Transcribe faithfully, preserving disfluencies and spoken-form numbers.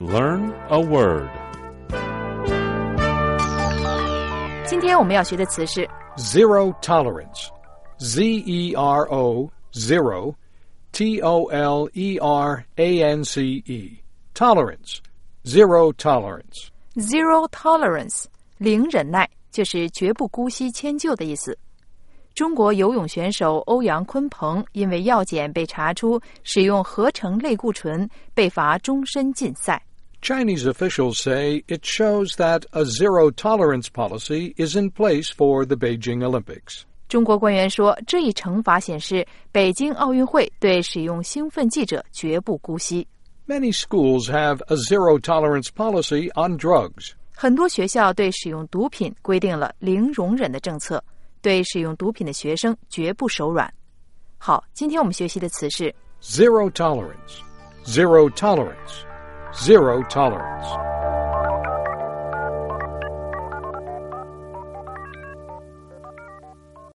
Learn a word. 今天我们要学的词是 Zero tolerance. Z E R O, zero, T O L E R A N C E. Tolerance. Zero tolerance. zero tolerance, 零忍耐，就是绝不姑息迁就的意思。中国游泳选手欧阳鲲鹏因为药检被查出使用合成类固醇，被罚终身禁赛。 Chinese officials say it shows that a zero-tolerance policy is in place for the Beijing Olympics. 中国官员说，这一惩罚显示北京奥运会对使用兴奋剂者绝不姑息。 Many schools have a zero-tolerance policy on drugs. 很多学校对使用毒品规定了零容忍的政策，对使用毒品的学生绝不手软。好，今天我们学习的词是 Zero tolerance. Zero tolerance. Zero tolerance.